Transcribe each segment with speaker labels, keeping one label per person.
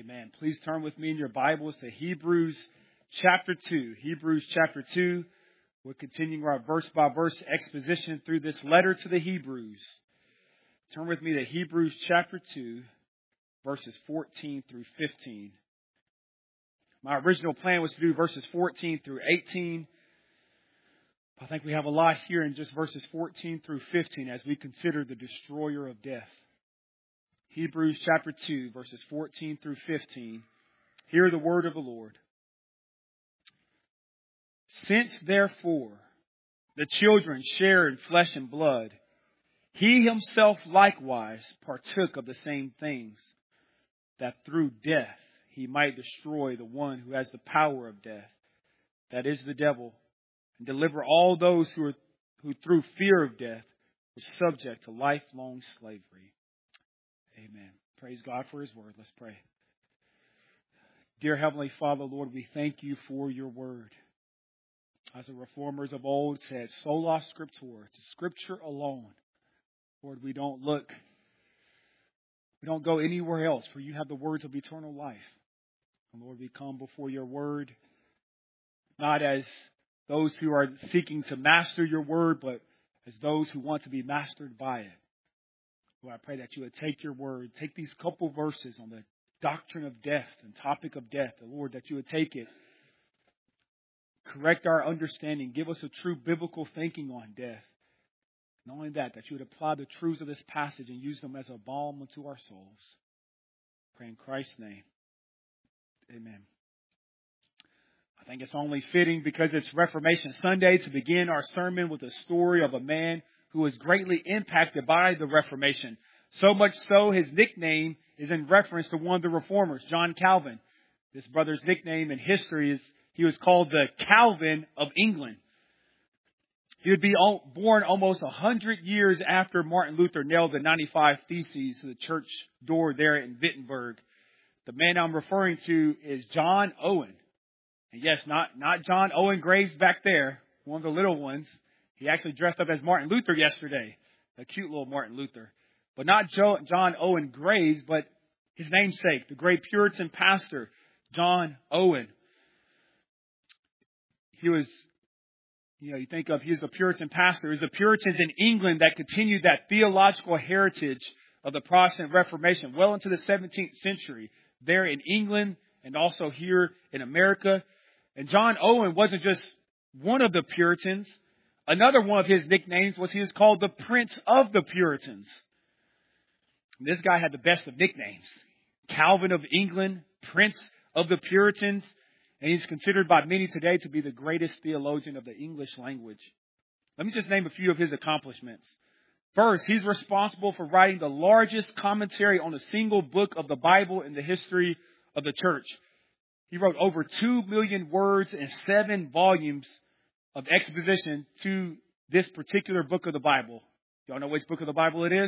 Speaker 1: Amen. Please turn with me in your Bibles to Hebrews chapter 2. Hebrews chapter 2. We're continuing our verse-by-verse exposition through this letter to the Hebrews. Turn with me to Hebrews chapter 2, verses 14 through 15. My original plan was to do verses 14 through 18. I think we have a lot here in just verses 14 through 15 as we consider the destroyer of death. Hebrews chapter 2, verses 14 through 15. Hear the word of the Lord. Since therefore the children share in flesh and blood, he himself likewise partook of the same things, that through death he might destroy the one who has the power of death, that is the devil, and deliver all those who through fear of death were subject to lifelong slavery. Amen. Praise God for His word. Let's pray. Dear Heavenly Father, Lord, we thank you for your word. As the reformers of old said, sola scriptura, to Scripture alone. Lord, we don't go anywhere else, for you have the words of eternal life. And Lord, we come before your word, not as those who are seeking to master your word, but as those who want to be mastered by it. Lord, I pray that you would take your word, take these couple verses on the doctrine of death and topic of death, and Lord, that you would take it, correct our understanding, give us a true biblical thinking on death. Not only that, that you would apply the truths of this passage and use them as a balm unto our souls. Pray in Christ's name. Amen. I think it's only fitting because it's Reformation Sunday to begin our sermon with a story of a man who was greatly impacted by the Reformation. So much so, his nickname is in reference to one of the reformers, John Calvin. This brother's nickname in history is, he was called the Calvin of England. He would be born almost 100 years after Martin Luther nailed the 95 Theses to the church door there in Wittenberg. The man I'm referring to is John Owen. And yes, not John Owen Graves back there, one of the little ones. He actually dressed up as Martin Luther yesterday. A cute little Martin Luther. But not John Owen Graves, but his namesake, the great Puritan pastor, John Owen. He was, you think of, he was a Puritan pastor. It was the Puritans in England that continued that theological heritage of the Protestant Reformation well into the 17th century. There in England and also here in America. And John Owen wasn't just one of the Puritans. Another one of his nicknames was he was called the Prince of the Puritans. And this guy had the best of nicknames. Calvin of England, Prince of the Puritans. And he's considered by many today to be the greatest theologian of the English language. Let me just name a few of his accomplishments. First, he's responsible for writing the largest commentary on a single book of the Bible in the history of the church. He wrote over 2 million words and 7 volumes of exposition to this particular book of the Bible. Y'all know which book of the Bible it is?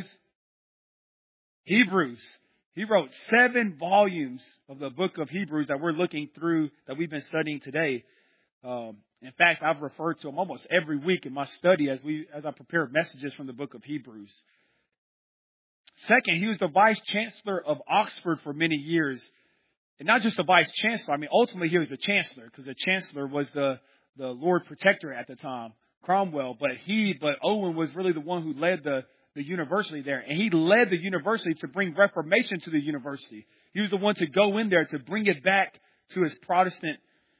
Speaker 1: Hebrews. He wrote 7 volumes of the book of Hebrews that we're looking through, that we've been studying today. In fact, I've referred to him almost every week in my study as I prepare messages from the book of Hebrews. Second, he was the vice chancellor of Oxford for many years. And not just the vice chancellor. I mean, ultimately he was the chancellor, because the chancellor was the Lord Protector at the time, Cromwell. But Owen was really the one who led the university there. And he led the university to bring Reformation to the university. He was the one to go in there to bring it back to his Protestant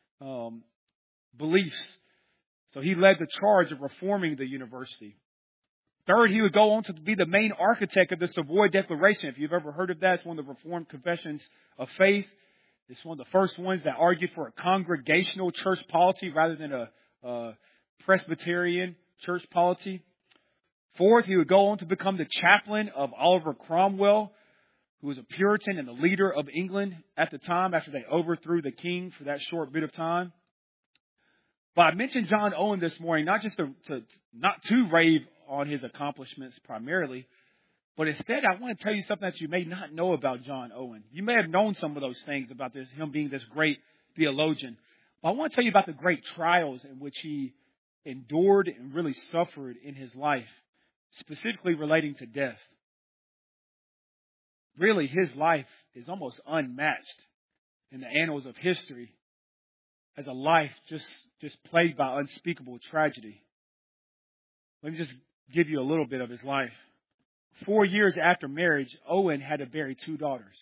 Speaker 1: beliefs. So he led the charge of reforming the university. Third, he would go on to be the main architect of the Savoy Declaration. If you've ever heard of that, it's one of the Reformed confessions of faith. It's one of the first ones that argued for a congregational church polity rather than a Presbyterian church polity. Fourth, he would go on to become the chaplain of Oliver Cromwell, who was a Puritan and the leader of England at the time after they overthrew the king for that short bit of time. But I mentioned John Owen this morning, not just not to rave on his accomplishments primarily, but instead I want to tell you something that you may not know about John Owen. You may have known some of those things about him being this great theologian. But I want to tell you about the great trials in which he endured and really suffered in his life, specifically relating to death. Really, his life is almost unmatched in the annals of history as a life just plagued by unspeakable tragedy. Let me just give you a little bit of his life. 4 years after marriage, Owen had to bury 2 daughters.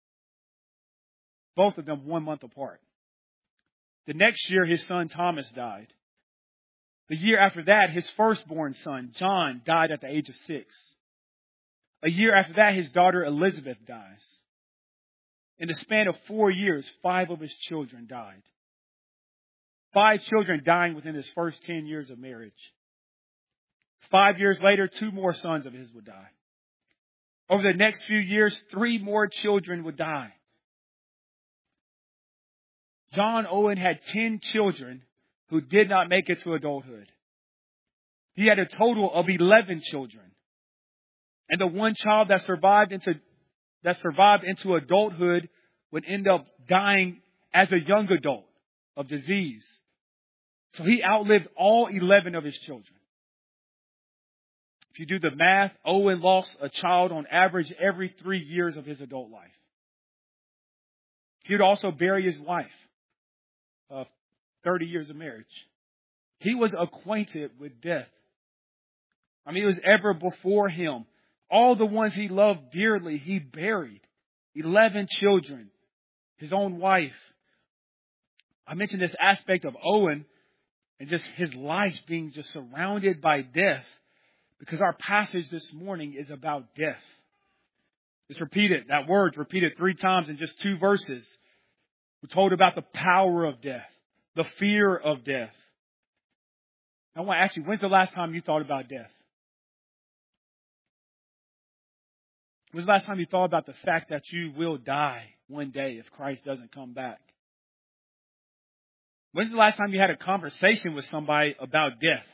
Speaker 1: Both of them 1 month apart. The next year, his son Thomas died. The year after that, his firstborn son, John, died at the age of 6. A year after that, his daughter Elizabeth dies. In the span of 4 years, 5 of his children died. 5 children dying within his first 10 years of marriage. 5 years later, 2 more sons of his would die. Over the next few years, 3 more children would die. John Owen had 10 children who did not make it to adulthood. He had a total of 11 children. And the one child that survived into adulthood would end up dying as a young adult of disease. So he outlived all 11 of his children. If you do the math, Owen lost a child on average every 3 years of his adult life. He would also bury his wife of 30 years of marriage. He was acquainted with death. I mean, it was ever before him. All the ones he loved dearly, he buried. 11 children, his own wife. I mentioned this aspect of Owen and just his life being just surrounded by death because our passage this morning is about death. It's repeated. That word's repeated 3 times in just 2 verses. We're told about the power of death, the fear of death. I want to ask you, when's the last time you thought about death? When's the last time you thought about the fact that you will die one day if Christ doesn't come back? When's the last time you had a conversation with somebody about death?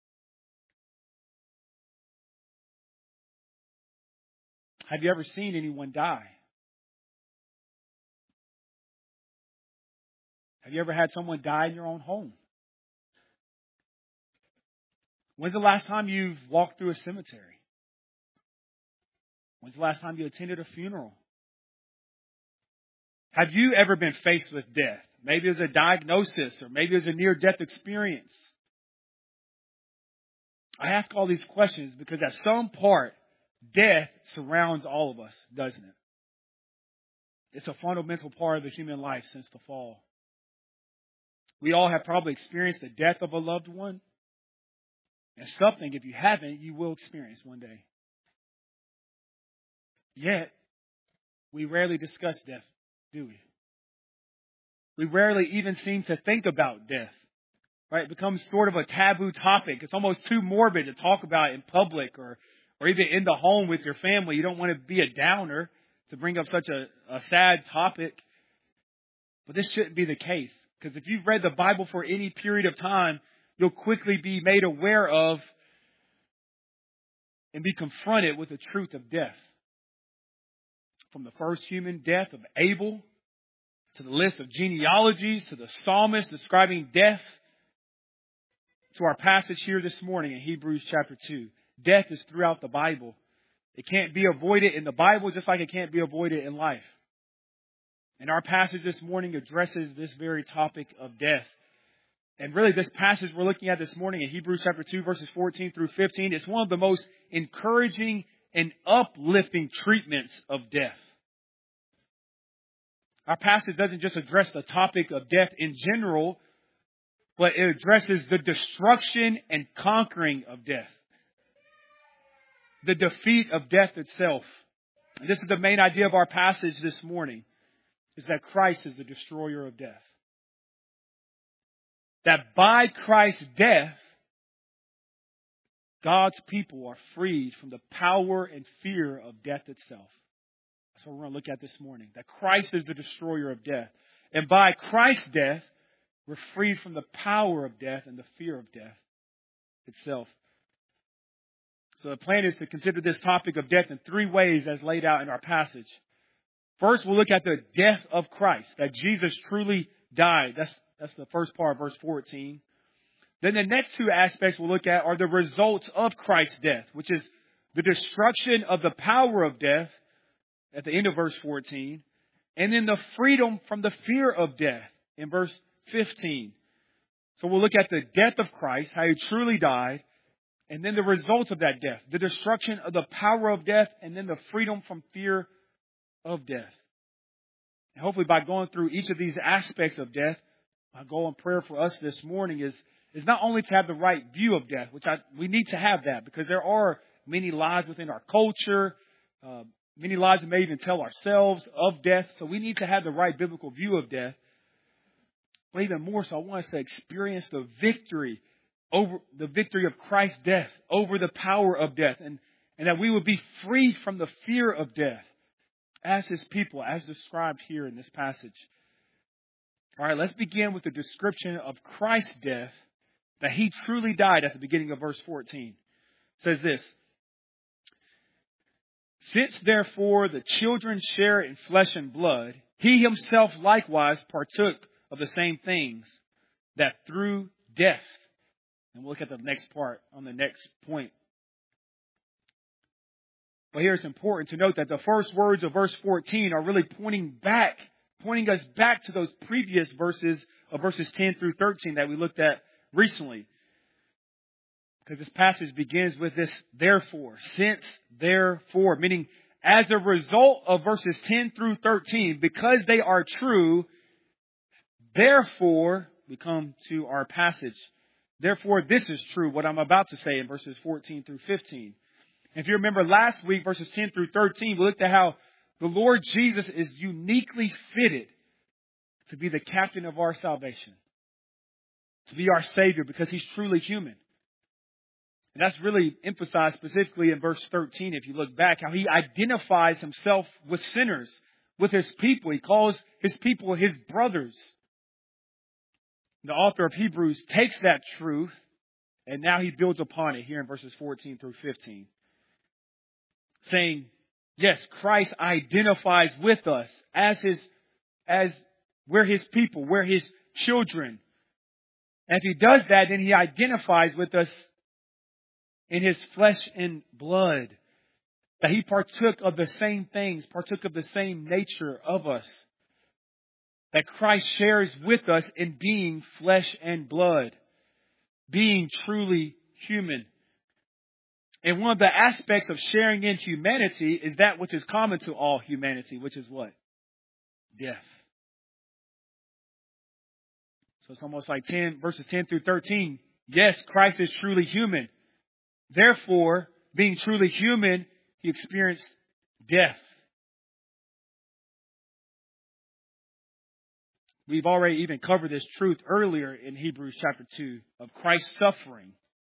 Speaker 1: Have you ever seen anyone die? Have you ever had someone die in your own home? When's the last time you've walked through a cemetery? When's the last time you attended a funeral? Have you ever been faced with death? Maybe it was a diagnosis or maybe it was a near-death experience. I ask all these questions because at some part, death surrounds all of us, doesn't it? It's a fundamental part of the human life since the fall. We all have probably experienced the death of a loved one. And something, if you haven't, you will experience one day. Yet, we rarely discuss death, do we? We rarely even seem to think about death. Right? It becomes sort of a taboo topic. It's almost too morbid to talk about in public or even in the home with your family. You don't want to be a downer to bring up such a sad topic. But this shouldn't be the case. Because if you've read the Bible for any period of time, you'll quickly be made aware of and be confronted with the truth of death. From the first human death of Abel, to the list of genealogies, to the psalmist describing death, to our passage here this morning in Hebrews chapter 2. Death is throughout the Bible. It can't be avoided in the Bible just like it can't be avoided in life. And our passage this morning addresses this very topic of death. And really this passage we're looking at this morning in Hebrews chapter 2 verses 14 through 15, it's one of the most encouraging and uplifting treatments of death. Our passage doesn't just address the topic of death in general, but it addresses the destruction and conquering of death. The defeat of death itself. And this is the main idea of our passage this morning, is that Christ is the destroyer of death. That by Christ's death, God's people are freed from the power and fear of death itself. That's what we're going to look at this morning. That Christ is the destroyer of death. And by Christ's death, we're freed from the power of death and the fear of death itself. So the plan is to consider this topic of death in 3 ways as laid out in our passage. First, we'll look at the death of Christ, that Jesus truly died. That's the first part of verse 14. Then the next 2 aspects we'll look at are the results of Christ's death, which is the destruction of the power of death at the end of verse 14. And then the freedom from the fear of death in verse 15. So we'll look at the death of Christ, how He truly died, and then the results of that death, the destruction of the power of death, and then the freedom from fear of death. And hopefully by going through each of these aspects of death, my goal and prayer for us this morning is not only to have the right view of death, which we need to have that, because there are many lies within our culture, many lies we may even tell ourselves of death. So we need to have the right biblical view of death. But even more so, I want us to experience the victory of Christ's death over the power of death, and that we would be free from the fear of death as His people, as described here in this passage. All right, let's begin with the description of Christ's death, that He truly died at the beginning of verse 14. It says this: "Since therefore the children share in flesh and blood, He Himself likewise partook of the same things, that through death," and we'll look at the next part on the next point. But here it's important to note that the first words of verse 14 are really pointing us back to those previous verses of verses 10 through 13 that we looked at recently. Because this passage begins with this therefore, since therefore, meaning as a result of verses 10 through 13, because they are true, therefore, we come to our passage. Therefore, this is true, what I'm about to say in verses 14 through 15. If you remember last week, verses 10 through 13, we looked at how the Lord Jesus is uniquely fitted to be the captain of our salvation, to be our Savior, because He's truly human. And that's really emphasized specifically in verse 13, if you look back, how He identifies Himself with sinners, with His people. He calls His people His brothers. The author of Hebrews takes that truth, and now he builds upon it here in verses 14 through 15. Saying, yes, Christ identifies with us as we're His people, we're His children. And if He does that, then He identifies with us in His flesh and blood. That He partook of the same things, partook of the same nature of us. That Christ shares with us in being flesh and blood, being truly human. And one of the aspects of sharing in humanity is that which is common to all humanity, which is what? Death. So it's almost like verses 10 through 13. Yes, Christ is truly human. Therefore, being truly human, He experienced death. We've already even covered this truth earlier in Hebrews chapter 2 of Christ's suffering.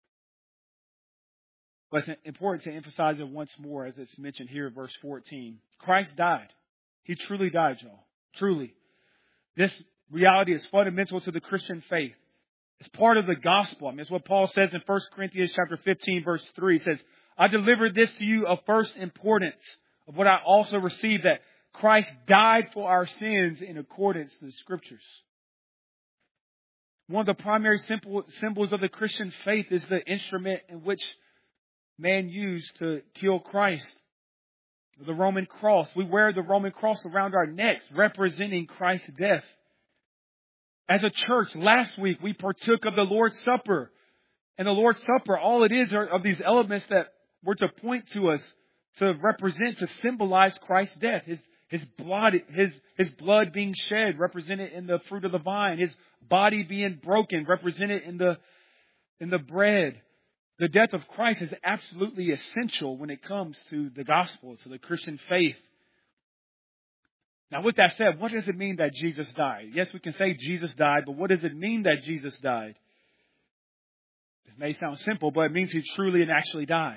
Speaker 1: But it's important to emphasize it once more as it's mentioned here in verse 14. Christ died. He truly died, y'all. Truly. This reality is fundamental to the Christian faith. It's part of the gospel. I mean, it's what Paul says in 1 Corinthians chapter 15, verse 3. He says, "I delivered this to you of first importance, of what I also received, that Christ died for our sins in accordance to the Scriptures." One of the primary symbols of the Christian faith is the instrument in which man used to kill Christ. The Roman cross. We wear the Roman cross around our necks, representing Christ's death. As a church, last week we partook of the Lord's Supper. And the Lord's Supper, all it is are of these elements that were to point to us, to represent, to symbolize Christ's death. His blood being shed, represented in the fruit of the vine. His body being broken, represented in the bread. The death of Christ is absolutely essential when it comes to the gospel, to the Christian faith. Now, with that said, what does it mean that Jesus died? Yes, we can say Jesus died, but what does it mean that Jesus died? This may sound simple, but it means He truly and actually died.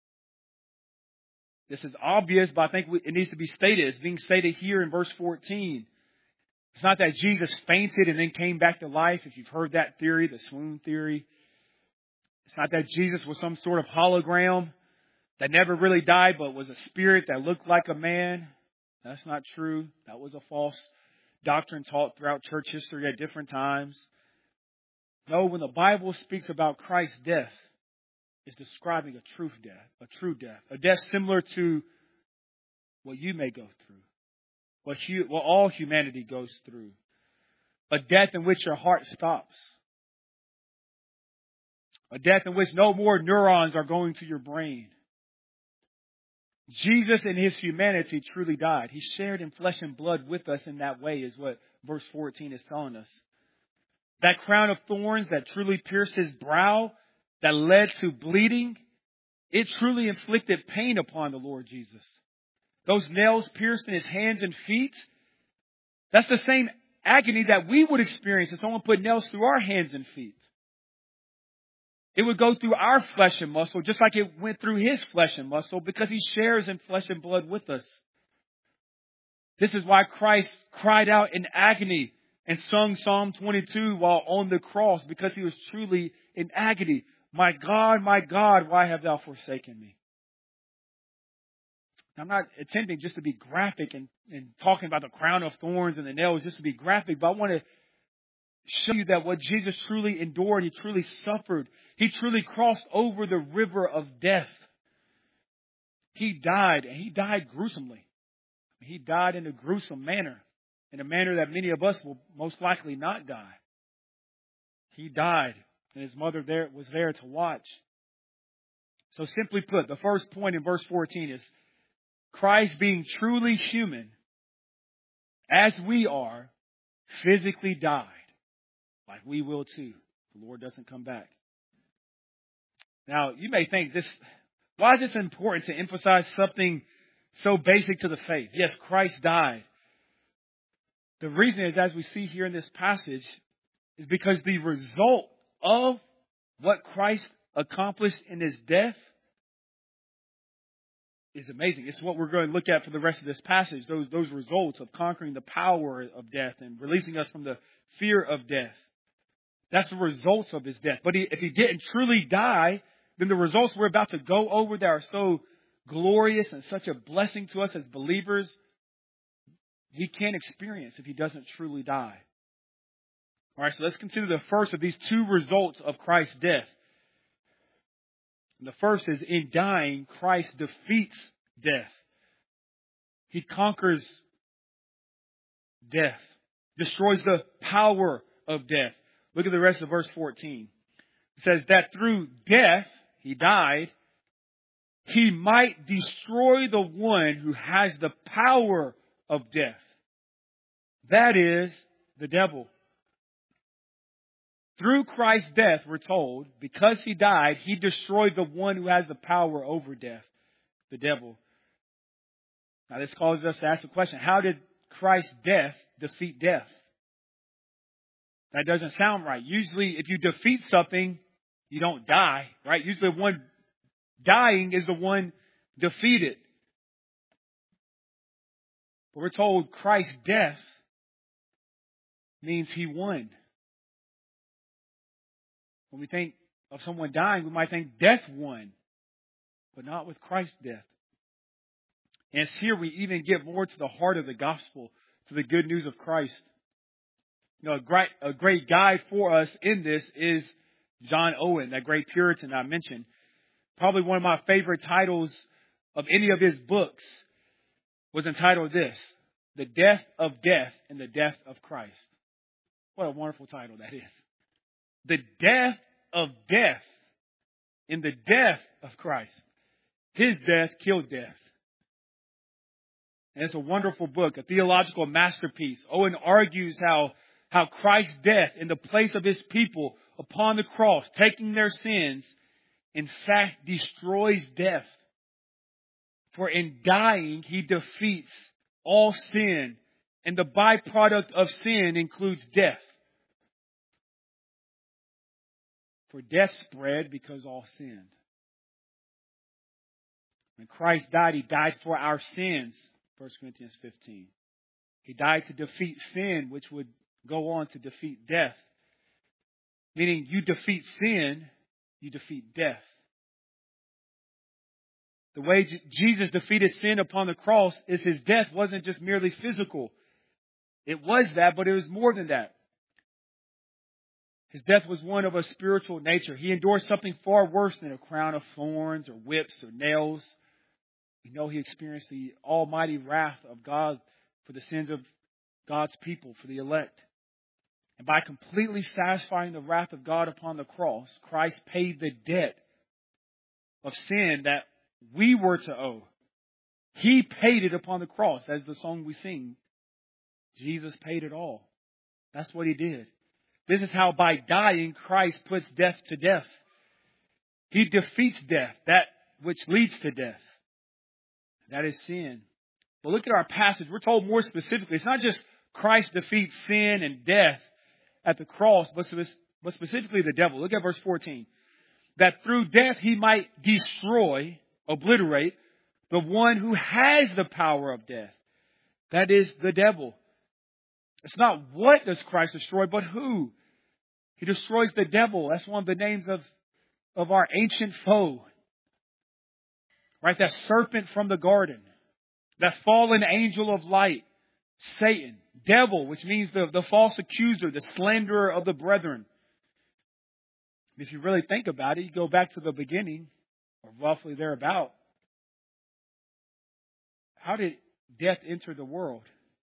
Speaker 1: This is obvious, but I think it needs to be stated. It's being stated here in verse 14. It's not that Jesus fainted and then came back to life, if you've heard that theory, the swoon theory. It's not that Jesus was some sort of hologram that never really died, but was a spirit that looked like a man. That's not true. That was a false doctrine taught throughout church history at different times. No, when the Bible speaks about Christ's death, it's describing a true death, a death similar to what you may go through, what all humanity goes through. A death in which your heart stops. A death in which no more neurons are going to your brain. Jesus in his humanity truly died. He shared in flesh and blood with us in that way, is what verse 14 is telling us. That crown of thorns that truly pierced his brow, that led to bleeding, it truly inflicted pain upon the Lord Jesus. Those nails pierced in his hands and feet, that's the same agony that we would experience if someone put nails through our hands and feet. It would go through our flesh and muscle just like it went through his flesh and muscle because he shares in flesh and blood with us. This is why Christ cried out in agony and sung Psalm 22 while on the cross, because he was truly in agony. My God, why have thou forsaken me? I'm not attempting just to be graphic and talking about the crown of thorns and the nails just to be graphic, but I want to show you that what Jesus truly endured, he truly suffered. He truly crossed over the river of death. He died, and he died gruesomely. He died in a gruesome manner, in a manner that many of us will most likely not die. He died, and his mother was there to watch. So simply put, the first point in verse 14 is Christ being truly human, as we are, physically died, like we will too. The Lord doesn't come back. Now, you may think why is this important to emphasize something so basic to the faith? Yes, Christ died. The reason is, as we see here in this passage, is because the result of what Christ accomplished in his death is amazing. It's what we're going to look at for the rest of this passage, those results of conquering the power of death and releasing us from the fear of death. That's the results of his death. But if he didn't truly die, then the results we're about to go over that are so glorious and such a blessing to us as believers, we can't experience if he doesn't truly die. All right, so let's consider the first of these two results of Christ's death. And the first is, in dying, Christ defeats death. He conquers death, destroys the power of death. Look at the rest of verse 14. It says that through death, he died, he might destroy the one who has the power of death. That is the devil. Through Christ's death, we're told, because he died, he destroyed the one who has the power over death, the devil. Now this causes us to ask the question, how did Christ's death defeat death? That doesn't sound right. Usually if you defeat something, you don't die, right? Usually the one dying is the one defeated. But we're told Christ's death means he won. When we think of someone dying, we might think death won, but not with Christ's death. And it's here we even get more to the heart of the gospel, to the good news of Christ. You know, a great guide for us in this is John Owen, that great Puritan I mentioned. Probably one of my favorite titles of any of his books was entitled this, The Death of Death and the Death of Christ. What a wonderful title that is. The death of death in the death of Christ. His death killed death. And it's a wonderful book, a theological masterpiece. Owen argues how Christ's death in the place of his people upon the cross, taking their sins, in fact destroys death. For in dying, he defeats all sin. And the byproduct of sin includes death. For death spread because all sinned. When Christ died, he died for our sins. 1 Corinthians 15. He died to defeat sin, which would go on to defeat death. Meaning you defeat sin, you defeat death. The way Jesus defeated sin upon the cross is his death wasn't just merely physical. It was that, but it was more than that. His death was one of a spiritual nature. He endured something far worse than a crown of thorns or whips or nails. We know he experienced the almighty wrath of God for the sins of God's people, for the elect. And by completely satisfying the wrath of God upon the cross, Christ paid the debt of sin that we were to owe. He paid it upon the cross, as the song we sing. Jesus paid it all. That's what He did. This is how by dying, Christ puts death to death. He defeats death, that which leads to death. That is sin. But look at our passage. We're told more specifically. It's not just Christ defeats sin and death at the cross, but specifically the devil. Look at verse 14. That through death He might destroy, obliterate, the one who has the power of death. That is the devil. It's not what does Christ destroy, but who. He destroys the devil. That's one of the names of our ancient foe. Right? That serpent from the garden. That fallen angel of light. Satan. Devil, which means the false accuser, the slanderer of the brethren. If you really think about it, you go back to the beginning, or roughly thereabout. How did death enter the world?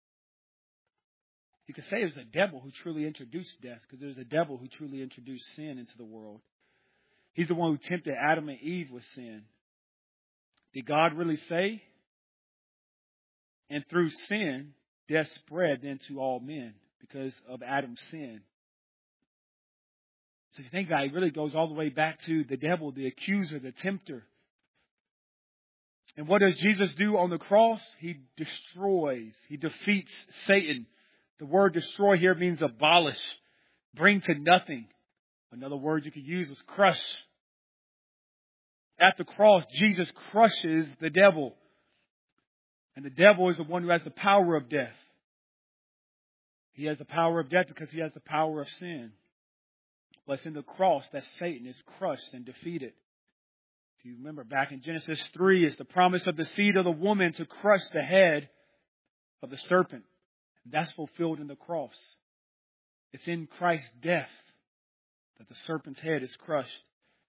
Speaker 1: You could say it was the devil who truly introduced death, because it was the devil who truly introduced sin into the world. He's the one who tempted Adam and Eve with sin. Did God really say? And through sin, death spread then to all men because of Adam's sin. So if you think about it, it really goes all the way back to the devil, the accuser, the tempter. And what does Jesus do on the cross? He destroys. He defeats Satan. The word destroy here means abolish, bring to nothing. Another word you could use was crush. At the cross, Jesus crushes the devil. And the devil is the one who has the power of death. He has the power of death because he has the power of sin. But it's in the cross that Satan is crushed and defeated. If you remember back in Genesis 3, it's the promise of the seed of the woman to crush the head of the serpent. That's fulfilled in the cross. It's in Christ's death that the serpent's head is crushed.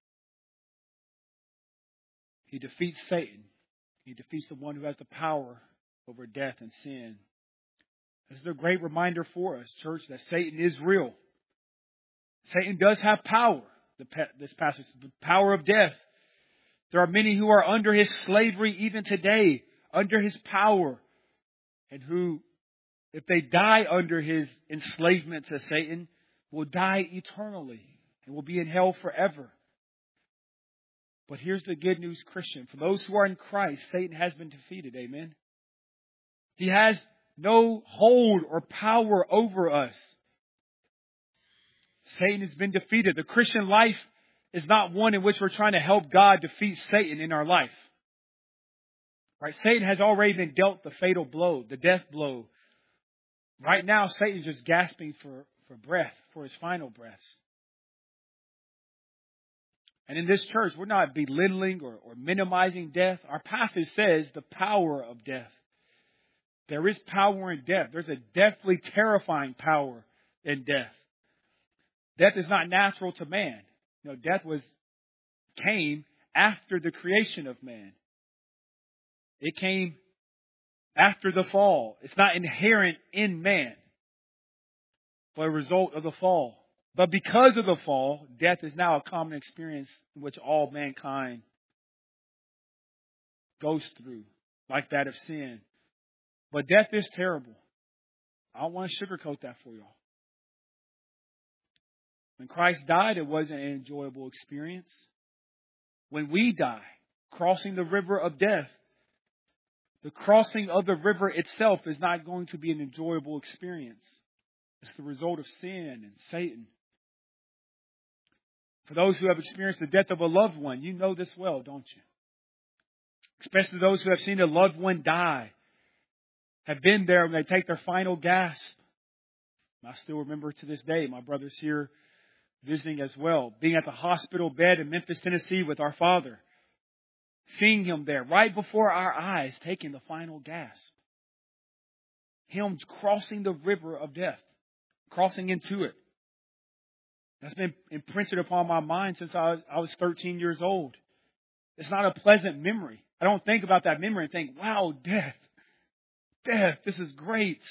Speaker 1: He defeats Satan. He defeats the one who has the power over death and sin. This is a great reminder for us, church, that Satan is real. Satan does have power. This passage, the power of death. There are many who are under his slavery even today, under his power, and who, if they die under his enslavement to Satan, will die eternally and will be in hell forever. But here's the good news, Christian. For those who are in Christ, Satan has been defeated. Amen. He has no hold or power over us. Satan has been defeated. The Christian life is not one in which we're trying to help God defeat Satan in our life. Right? Satan has already been dealt the fatal blow, the death blow. Right now, Satan's just gasping for breath, for his final breaths. And in this church, we're not belittling or minimizing death. Our passage says the power of death. There is power in death. There's a deathly terrifying power in death. Death is not natural to man. You know, death came after the creation of man. It came after the fall. It's not inherent in man, but a result of the fall. But because of the fall, death is now a common experience in which all mankind goes through, like that of sin. But death is terrible. I don't want to sugarcoat that for y'all. When Christ died, it wasn't an enjoyable experience. When we die, crossing the river of death, the crossing of the river itself is not going to be an enjoyable experience. It's the result of sin and Satan. For those who have experienced the death of a loved one, you know this well, don't you? Especially those who have seen a loved one die, have been there when they take their final gasp. I still remember to this day, my brother's here visiting as well, being at the hospital bed in Memphis, Tennessee with our father, seeing him there right before our eyes, taking the final gasp. Him crossing the river of death, crossing into it. That's been imprinted upon my mind since I was 13 years old. It's not a pleasant memory. I don't think about that memory and think, wow, death. death. This is great.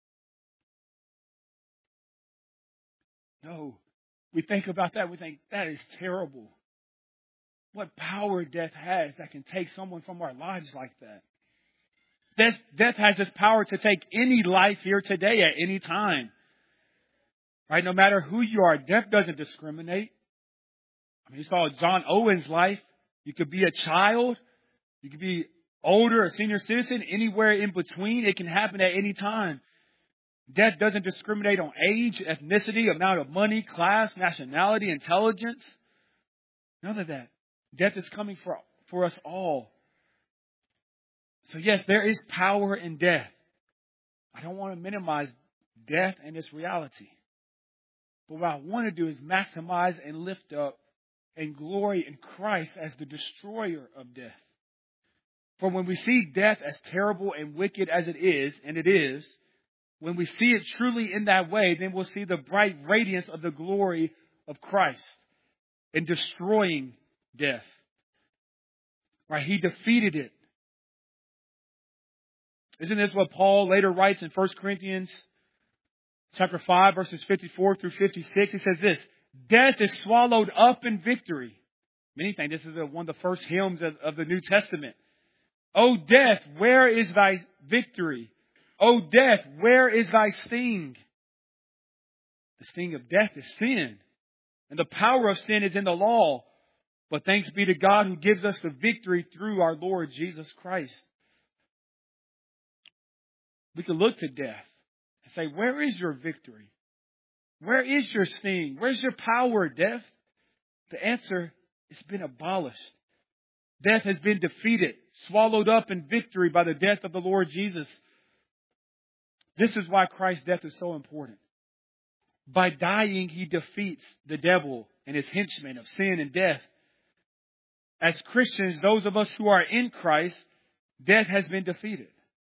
Speaker 1: No. We think about that. We think that is terrible. What power death has that can take someone from our lives like that. Death has this power to take any life here today at any time. Right? No matter who you are, death doesn't discriminate. I mean, you saw John Owen's life. You could be a child. You could be older, a senior citizen, anywhere in between. It can happen at any time. Death doesn't discriminate on age, ethnicity, amount of money, class, nationality, intelligence. None of that. Death is coming for us all. So yes, there is power in death. I don't want to minimize death and its reality. But what I want to do is maximize and lift up and glory in Christ as the destroyer of death. For when we see death as terrible and wicked as it is, and it is, when we see it truly in that way, then we'll see the bright radiance of the glory of Christ in destroying death. Right? He defeated it. Isn't this what Paul later writes in 1 Corinthians chapter 5, verses 54 through 56? He says this, death is swallowed up in victory. Many think this is one of the first hymns of the New Testament. O death, where is thy victory? O death, where is thy sting? The sting of death is sin. And the power of sin is in the law. But thanks be to God who gives us the victory through our Lord Jesus Christ. We can look to death and say, where is your victory? Where is your sting? Where's your power, death? The answer, it's been abolished. Death has been defeated, swallowed up in victory by the death of the Lord Jesus. This is why Christ's death is so important. By dying, He defeats the devil and his henchmen of sin and death. As Christians, those of us who are in Christ, death has been defeated.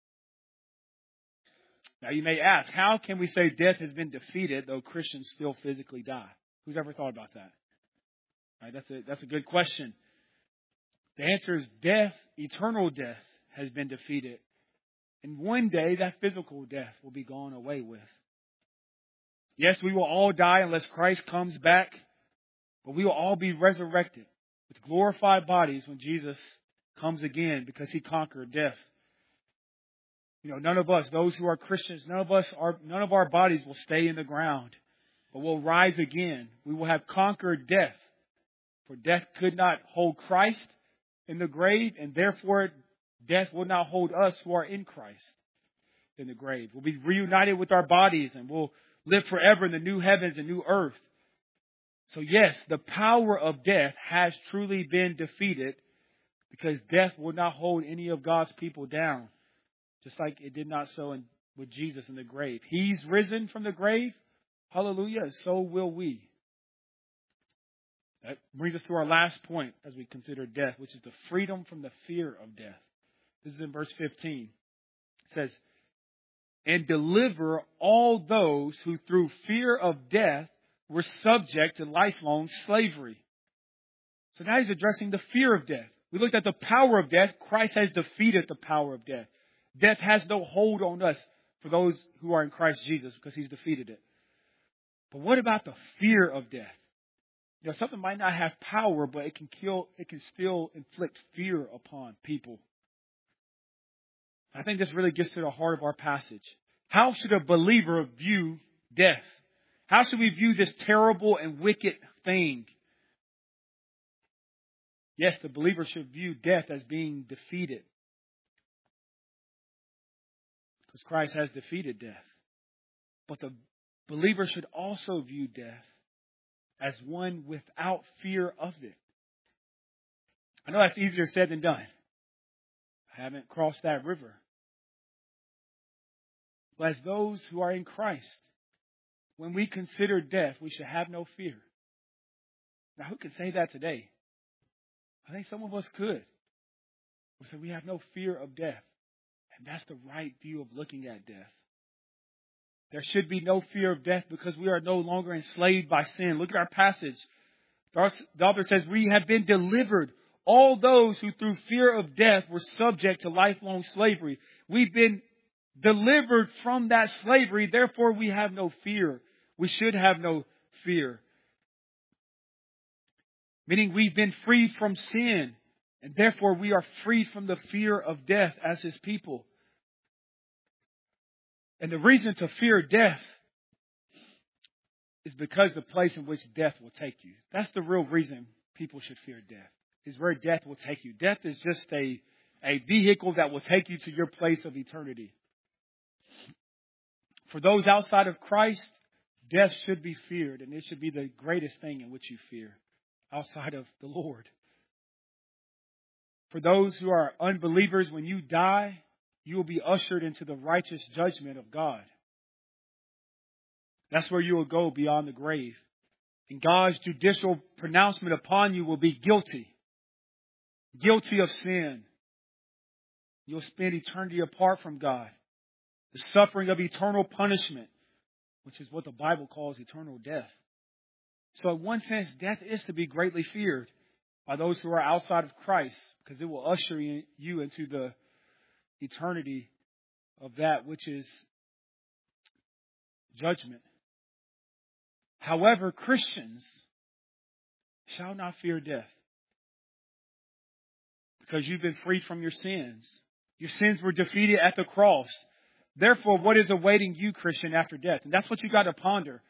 Speaker 1: Now you may ask, how can we say death has been defeated though Christians still physically die? Who's ever thought about that? Right, that's a good question. The answer is death, eternal death, has been defeated. And one day that physical death will be gone away with. Yes, we will all die unless Christ comes back, but we will all be resurrected with glorified bodies when Jesus comes again because He conquered death. You know, none of us, those who are Christians, none of our bodies will stay in the ground, but we'll rise again. We will have conquered death. For death could not hold Christ in the grave, and therefore death will not hold us who are in Christ in the grave. We'll be reunited with our bodies, and we'll live forever in the new heavens and new earth. So yes, the power of death has truly been defeated because death will not hold any of God's people down. Just like it did not so with Jesus in the grave. He's risen from the grave. Hallelujah. So will we. That brings us to our last point as we consider death, which is the freedom from the fear of death. This is in verse 15. It says, and deliver all those who through fear of death were subject to lifelong slavery. So now he's addressing the fear of death. We looked at the power of death. Christ has defeated the power of death. Death has no hold on us for those who are in Christ Jesus because He's defeated it. But what about the fear of death? You know, something might not have power, but it can kill, it can still inflict fear upon people. I think this really gets to the heart of our passage. How should a believer view death? How should we view this terrible and wicked thing? Yes, the believer should view death as being defeated. Because Christ has defeated death. But the believer should also view death as one without fear of it. I know that's easier said than done. I haven't crossed that river. But as those who are in Christ, when we consider death, we should have no fear. Now, who could say that today? I think some of us could. We say we have no fear of death. And that's the right view of looking at death. There should be no fear of death because we are no longer enslaved by sin. Look at our passage. The author says, we have been delivered. All those who through fear of death were subject to lifelong slavery. We've been delivered from that slavery. Therefore, we have no fear. We should have no fear. Meaning we've been freed from sin. And therefore, we are freed from the fear of death as His people. And the reason to fear death is because the place in which death will take you. That's the real reason people should fear death, is where death will take you. Death is just a vehicle that will take you to your place of eternity. For those outside of Christ, death should be feared, and it should be the greatest thing in which you fear outside of the Lord. For those who are unbelievers, when you die, you will be ushered into the righteous judgment of God. That's where you will go beyond the grave. And God's judicial pronouncement upon you will be guilty. Guilty of sin. You'll spend eternity apart from God. The suffering of eternal punishment, which is what the Bible calls eternal death. So in one sense, death is to be greatly feared by those who are outside of Christ, because it will usher you into the eternity of that which is judgment. However, Christians shall not fear death, because you've been freed from your sins. Your sins were defeated at the cross. Therefore, what is awaiting you, Christian, after death? And that's what you got to ponder.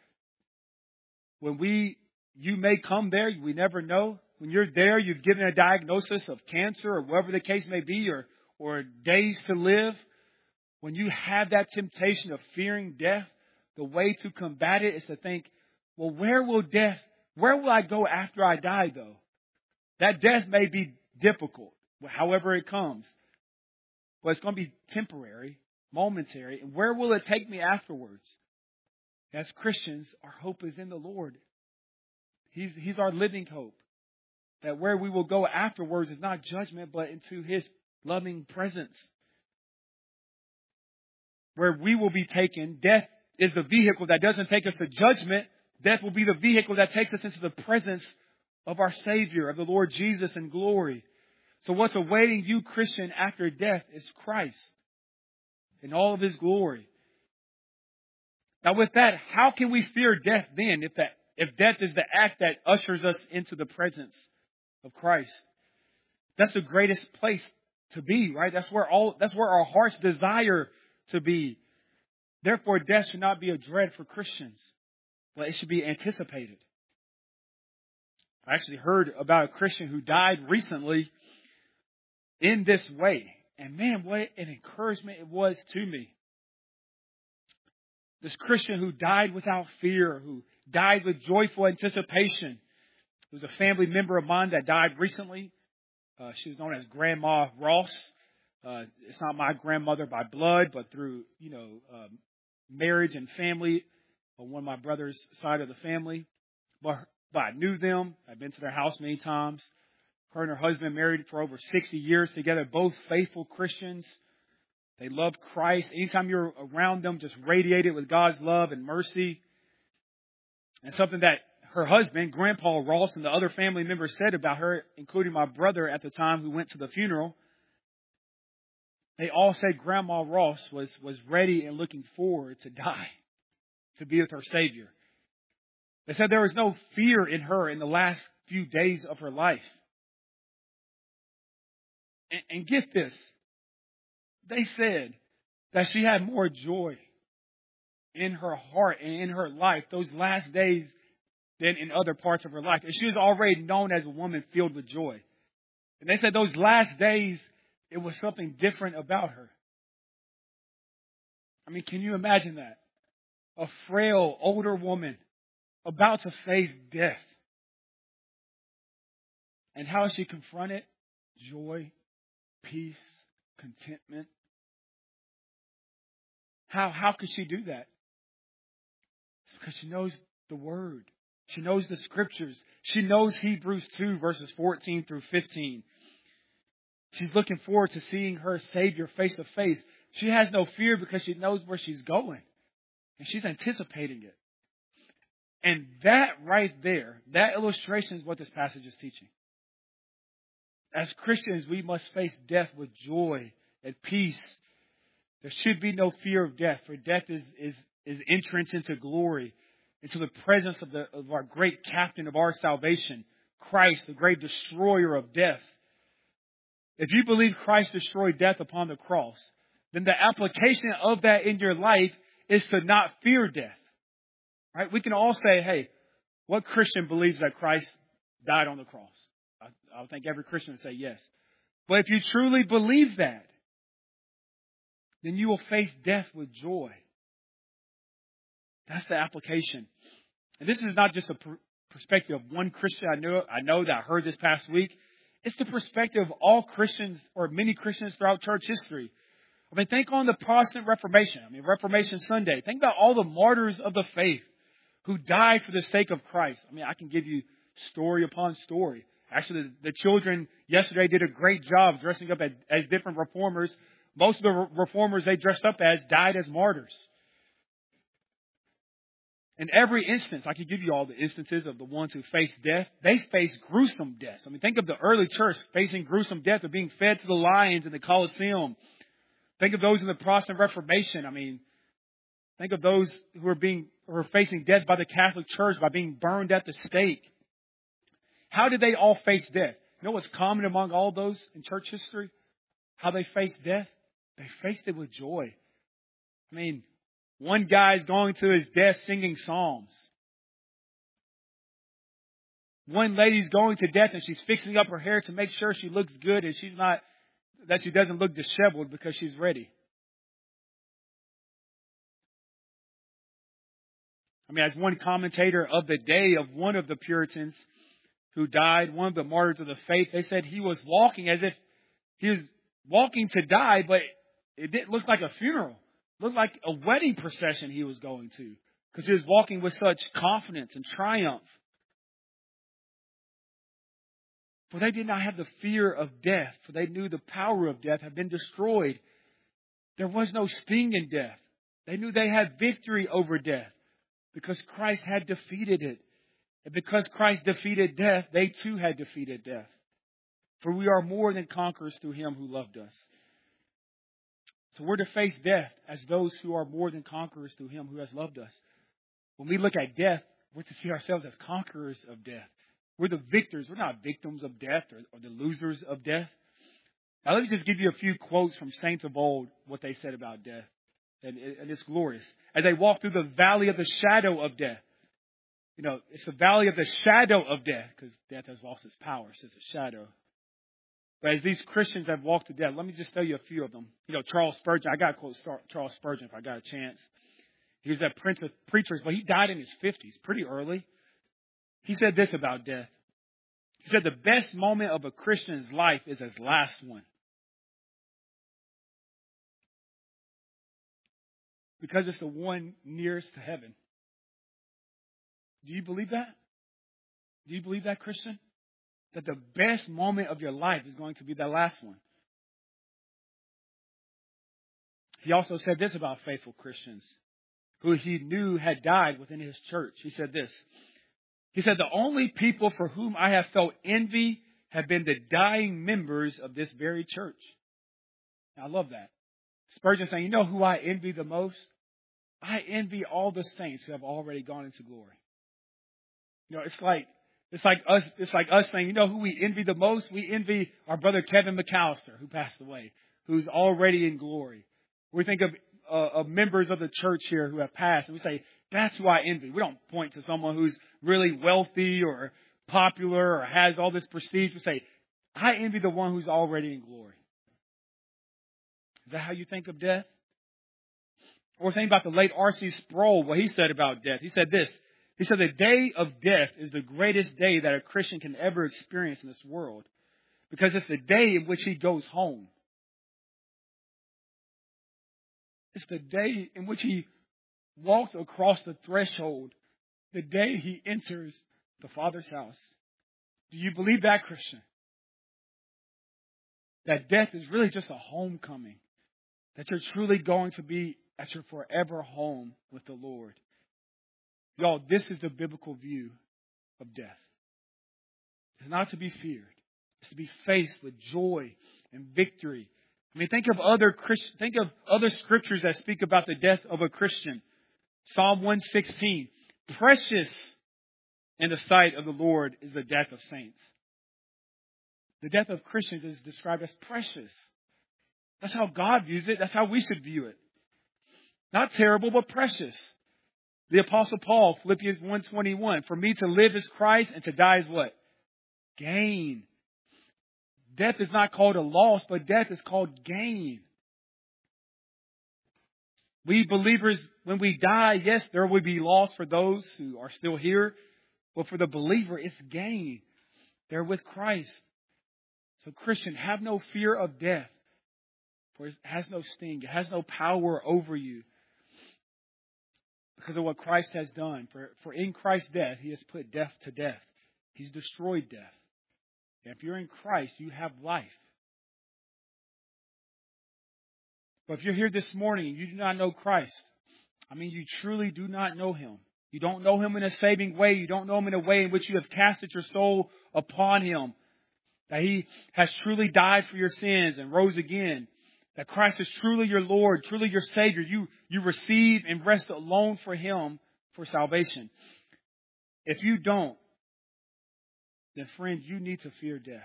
Speaker 1: You may come there, we never know. When you're there, you've given a diagnosis of cancer or whatever the case may be, or days to live. When you have that temptation of fearing death, the way to combat it is to think, well, where will I go after I die, though? That death may be difficult, however it comes. But it's going to be temporary, momentary. And where will it take me afterwards? As Christians, our hope is in the Lord. He's our living hope. That where we will go afterwards is not judgment, but into His loving presence. Where we will be taken, death is the vehicle that doesn't take us to judgment. Death will be the vehicle that takes us into the presence of our Savior, of the Lord Jesus in glory. So what's awaiting you, Christian, after death is Christ in all of His glory. Now with that, how can we fear death then if death is the act that ushers us into the presence of Christ? That's the greatest place to be, right? That's where our hearts desire to be. Therefore, death should not be a dread for Christians, but it should be anticipated. I actually heard about a Christian who died recently in this way. And man, what an encouragement it was to me. This Christian who died without fear, who died with joyful anticipation. It was a family member of mine that died recently. She was known as Grandma Ross. It's not my grandmother by blood, but through, marriage and family on one of my brother's side of the family. But I knew them. I've been to their house many times. Her and her husband married for over 60 years together, both faithful Christians. They loved Christ. Anytime you're around them, just radiated with God's love and mercy. And something that her husband, Grandpa Ross, and the other family members said about her, including my brother at the time who went to the funeral, they all said Grandma Ross was ready and looking forward to die, to be with her Savior. They said there was no fear in her in the last few days of her life. And get this, they said that she had more joy in her heart and in her life those last days than in other parts of her life. And she was already known as a woman filled with joy. And they said those last days, it was something different about her. I mean, can you imagine that? A frail, older woman about to face death. And how is she confronted? Joy, peace, contentment. How could she do that? It's because she knows the Word. She knows the Scriptures. She knows Hebrews 2, verses 14 through 15. She's looking forward to seeing her Savior face to face. She has no fear because she knows where she's going. And she's anticipating it. And that right there, that illustration is what this passage is teaching. As Christians, we must face death with joy and peace. There should be no fear of death, for death is entrance into glory, into the presence of our great captain of our salvation, Christ, the great destroyer of death. If you believe Christ destroyed death upon the cross, then the application of that in your life is to not fear death. Right? We can all say, hey, what Christian believes that Christ died on the cross? I think every Christian would say yes. But if you truly believe that, then you will face death with joy. That's the application. And this is not just a perspective of one Christian I know that I heard this past week. It's the perspective of all Christians, or many Christians throughout church history. I mean, think on the Protestant Reformation. Reformation Sunday. Think about all the martyrs of the faith who died for the sake of Christ. I can give you story upon story. Actually, the children yesterday did a great job dressing up as different reformers. Most of the reformers they dressed up as died as martyrs. In every instance, I could give you all the instances of the ones who faced death. They faced gruesome deaths. Think of the early church facing gruesome death of being fed to the lions in the Colosseum. Think of those in the Protestant Reformation. Think of those who are facing death by the Catholic Church by being burned at the stake. How did they all face death? You know what's common among all those in church history? How they faced death? They faced it with joy. One guy's going to his death singing psalms. One lady's going to death and she's fixing up her hair to make sure she looks good and that she doesn't look disheveled because she's ready. As one commentator of the day of one of the Puritans who died, one of the martyrs of the faith, they said he was walking as if he was walking to die, but it didn't look like a funeral. It looked like a wedding procession he was going to, because he was walking with such confidence and triumph. For they did not have the fear of death, for they knew the power of death had been destroyed. There was no sting in death. They knew they had victory over death because Christ had defeated it. And because Christ defeated death, they too had defeated death. For we are more than conquerors through Him who loved us. So we're to face death as those who are more than conquerors through Him who has loved us. When we look at death, we're to see ourselves as conquerors of death. We're the victors. We're not victims of death or the losers of death. Now let me just give you a few quotes from saints of old, what they said about death. And it's glorious. As they walk through the valley of the shadow of death. It's the valley of the shadow of death, because death has lost its power. So it's a shadow. But as these Christians have walked to death, let me just tell you a few of them. Charles Spurgeon. I got to quote Charles Spurgeon if I got a chance. He was that prince of preachers, but he died in his 50s, pretty early. He said this about death. He said, the best moment of a Christian's life is his last one. Because it's the one nearest to heaven. Do you believe that? Do you believe that, Christian? That the best moment of your life is going to be that last one. He also said this about faithful Christians who he knew had died within his church. He said this. He said, the only people for whom I have felt envy have been the dying members of this very church. Now, I love that. Spurgeon saying, you know who I envy the most? I envy all the saints who have already gone into glory. It's like us saying, you know who we envy the most? We envy our brother Kevin McAllister, who passed away, who's already in glory. We think of members of the church here who have passed, and we say, that's who I envy. We don't point to someone who's really wealthy or popular or has all this prestige. We say, I envy the one who's already in glory. Is that how you think of death? Or think about the late R.C. Sproul, what he said about death. He said this. He said, the day of death is the greatest day that a Christian can ever experience in this world, because it's the day in which he goes home. It's the day in which he walks across the threshold, the day he enters the Father's house. Do you believe that, Christian? That death is really just a homecoming, that you're truly going to be at your forever home with the Lord. Y'all, this is the biblical view of death. It's not to be feared. It's to be faced with joy and victory I mean, think of other scriptures that speak about the death of a Christian. Psalm 116. Precious in the sight of the Lord is the death of saints. The death of Christians is described as precious. That's how God views it. That's how we should view it. Not terrible, but precious. The Apostle Paul, Philippians 1:21. For me to live is Christ and to die is what? Gain. Death is not called a loss, but death is called gain. We believers, when we die, yes, there will be loss for those who are still here. But for the believer, it's gain. They're with Christ. So Christian, have no fear of death. For it has no sting. It has no power over you. Because of what Christ has done. For in Christ's death, He has put death to death. He's destroyed death. And if you're in Christ, you have life. But if you're here this morning and you do not know Christ, I mean, you truly do not know Him. You don't know Him in a saving way. You don't know Him in a way in which you have casted your soul upon Him. That He has truly died for your sins and rose again. That Christ is truly your Lord, truly your Savior. You receive and rest alone for Him for salvation. If you don't, then friend, you need to fear death.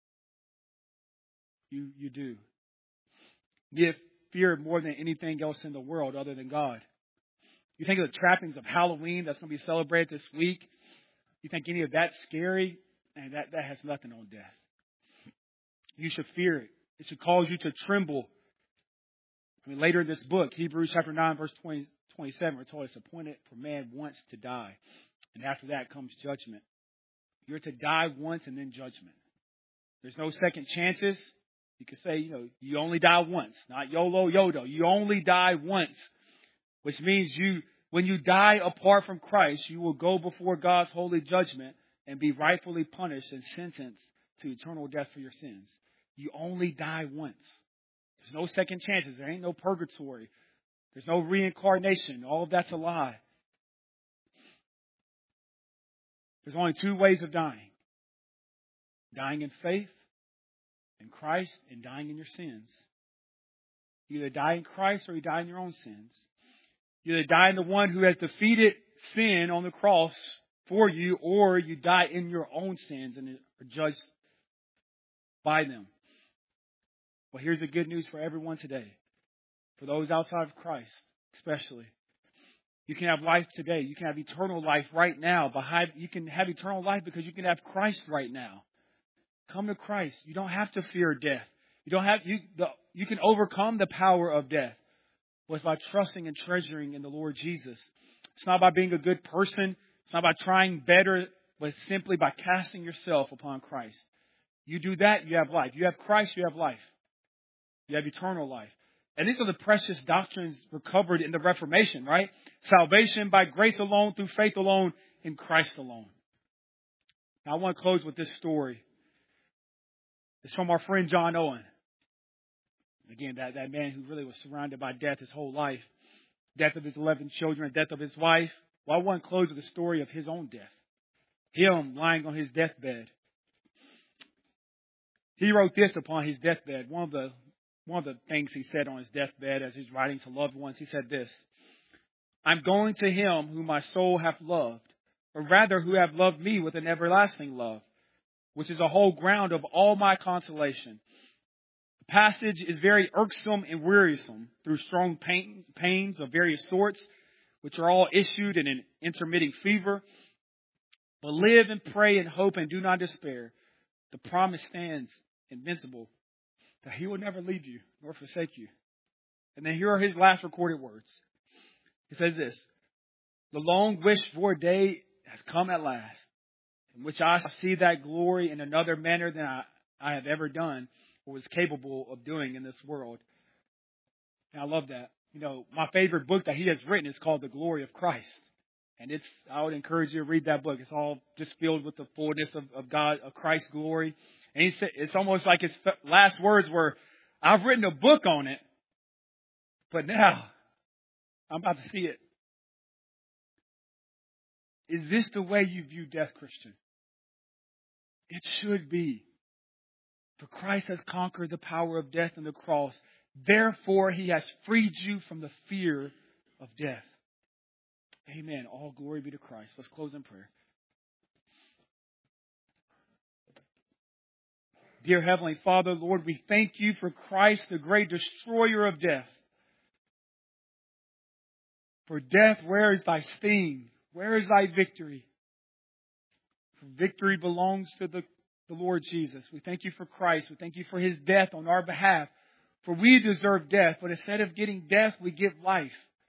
Speaker 1: You do. You need to fear it more than anything else in the world other than God. You think of the trappings of Halloween that's going to be celebrated this week. You think any of that's scary? And that has nothing on death. You should fear it. It should cause you to tremble. I mean, later in this book, Hebrews chapter 9, verse 27, we're told it's appointed for man once to die. And after that comes judgment. You're to die once and then judgment. There's no second chances. You could say, you only die once. Not YOLO, YODO. You only die once. Which means when you die apart from Christ, you will go before God's holy judgment and be rightfully punished and sentenced to eternal death for your sins. You only die once. There's no second chances. There ain't no purgatory. There's no reincarnation. All of that's a lie. There's only two ways of dying. Dying in faith in Christ and dying in your sins. You either die in Christ or you die in your own sins. You either die in the one who has defeated sin on the cross for you, or you die in your own sins and are judged by them. Well, here's the good news for everyone today. For those outside of Christ, especially. You can have life today. You can have eternal life right now. You can have eternal life because you can have Christ right now. Come to Christ. You don't have to fear death. You can overcome the power of death. Well, it's by trusting and treasuring in the Lord Jesus. It's not by being a good person. It's not by trying better, but it's simply by casting yourself upon Christ. You do that, you have life. You have Christ, you have life. You have eternal life. And these are the precious doctrines recovered in the Reformation, right? Salvation by grace alone, through faith alone, in Christ alone. Now, I want to close with this story. It's from our friend John Owen. Again, that man who really was surrounded by death his whole life. Death of his 11 children, death of his wife. Well, I want to close with the story of his own death. Him lying on his deathbed. He wrote this upon his deathbed. One of the things he said on his deathbed as he's writing to loved ones, he said this: I'm going to him whom my soul hath loved, or rather who hath loved me with an everlasting love, which is the whole ground of all my consolation. The passage is very irksome and wearisome through strong pains of various sorts, which are all issued in an intermitting fever. But live and pray and hope and do not despair. The promise stands invincible that He will never leave you nor forsake you. And then here are his last recorded words. He says this: the long wished for day has come at last, in which I see that glory in another manner than I have ever done or was capable of doing in this world. And I love that. My favorite book that he has written is called The Glory of Christ. And I would encourage you to read that book. It's all just filled with the fullness of God, of Christ's glory. And he said, it's almost like his last words were, I've written a book on it, but now I'm about to see it. Is this the way you view death, Christian? It should be. For Christ has conquered the power of death on the cross. Therefore, He has freed you from the fear of death. Amen. All glory be to Christ. Let's close in prayer. Dear Heavenly Father, Lord, we thank you for Christ, the great destroyer of death. For death, where is thy sting? Where is thy victory? For victory belongs to the Lord Jesus. We thank you for Christ. We thank you for His death on our behalf. For we deserve death, but instead of getting death, we give life.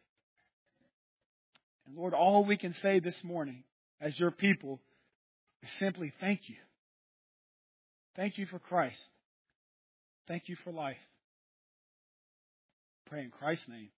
Speaker 1: And Lord, all we can say this morning as your people is simply thank you. Thank you for Christ. Thank you for life. Pray in Christ's name.